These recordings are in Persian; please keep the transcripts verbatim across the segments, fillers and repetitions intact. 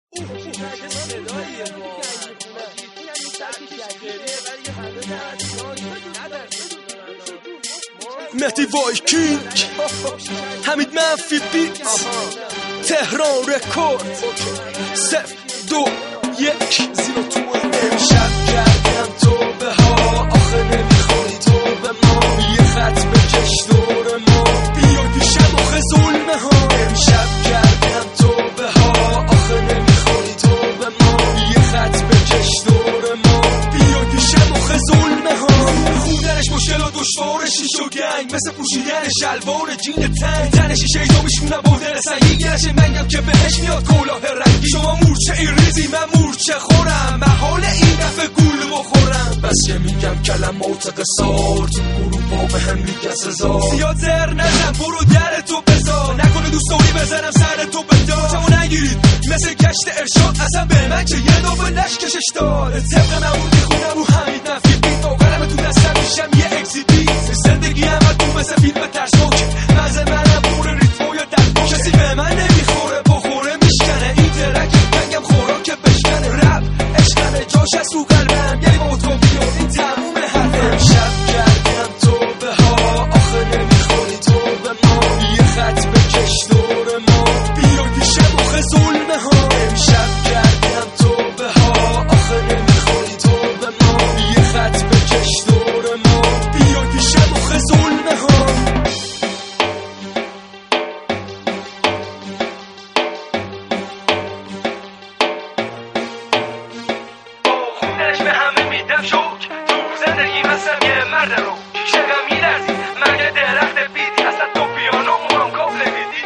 مهدی وایکینگ، حمید منفی بیت، تهران رکورد، صفر دو یک زیرو تو. امشب کردم توبه ها، آخه نمیخوری تو به ما، یه خط بکش دور ما، بیا پیشم آخه ظلمه ها. امشب کردم توبه ها، آخه نمیخوری تو به ما، یه خط بکش دور ما، بیا پیشم آخه ظلمه ها. خوندنش مشکل و دشوار، شیش و گنگ مثل پوشیدن شلوار جین تنگ، تن شیشه ایجا میشونم بردن سنگی، گرش منگم که بهش میاد کلاه رنگی. شما مورچه این ریزی من مورچه خورم، محال این دفعه گول بخورم. بس که میگم کلمات قصار، تو اروپا به هم میگن سزار. زیاد زر نزن برو در تو بذار، نکنه دوست داری بزنم سر تو به دار. چمو نگیرید مثل کشت ارشاد، اصلا به من که یه دو به لشکشش دار. طبق نبود میخونم رو حمید منفی بیت، با قلم تو دستم میشم یه اکزیبیت. زندگی همه تو مثل فیلم ترسناک، مزه منم بور ریتمو یا در کسی به من نمیخوره بخوره میشکنه. این ترک بنگم خوراک بشکنه، رپ عشقمه جاش از تو قلبم، یعنی با تو بیاد این تموم حرفم. امشب کردم توبه ها، آخه نمیخوری تو به ما، یه خط بکش دور ما، بیا پیشم آخه ظلمه ها. امشب کردم توبه ها، آخه نمیخوری تو به ما، یه خط بکش دور ما، بیا پیشم آخه ظلمه ها. به همه میدم شوک، تو زندگی مثل یه مرد رو شگم میلرزی، مگه درخت بیدی اصلا تو پیانو مورم کابل میدی.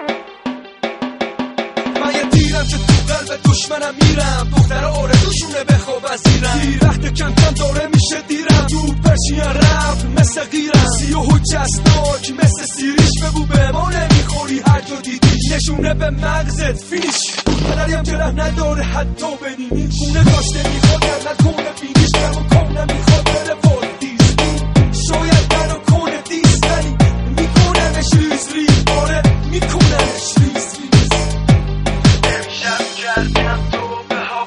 من یه تیرم که تو قلب دشمنم میرم، دختر آرزوشونه بخواب از زیرم. دیر وقت کم کم داره میشه دیرم، تو پرچین رفت مثل غیرم. سیاه و جسناک مثل سیریش، بگو به ما نمیخوری هر جا دیدی، نشونه به مغزت فینیش. پدریم که ره نداره حتی ببینی، این گونه داشته میخواد گر نکنه بینیش، گر و کنه میخواد بره وارد دیستی. شاید منو کنه دیستنی، میکننش ریز ریز، آره میکننش ریز ریز. امشب کردم توبه ها،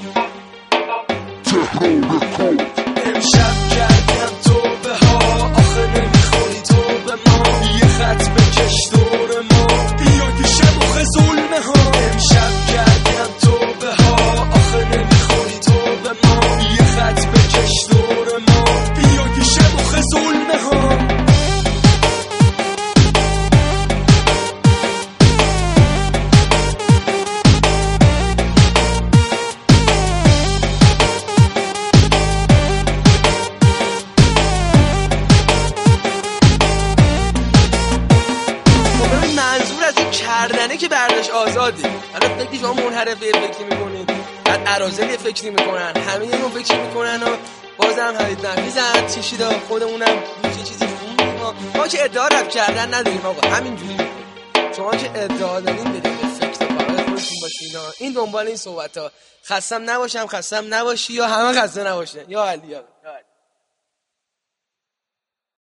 امشب کردم توبه ها، آخه نمیخوری تو به ما، یه خط بکش دور ما، بیا پیشم آخه ظلمه ها. امشب کردم توبه ها، آخه نمیخوری تو به ما، یه خط بکش دور ما، بیا پیشم آخه ظلمه ها. کردنه که برداشت آزادی. حالا فکری شما منحرفه فکری میکنید، بعد ارازلی فکری میکنن، همه اینو فکری میکنن و بازم حمید منفی زد چشیدا. خودمونم چه چیزی خوندیم، ما ما که ادعا رپ کردن نداریم آقا، همینجوری میکنیم. شما که ادعا دارین برید به فکر فقط خودتون باشین. این دنبال این صحبت ها. خستم نباشم خستم نباشی، یا همه خسته نباشن. یا علی یا علی.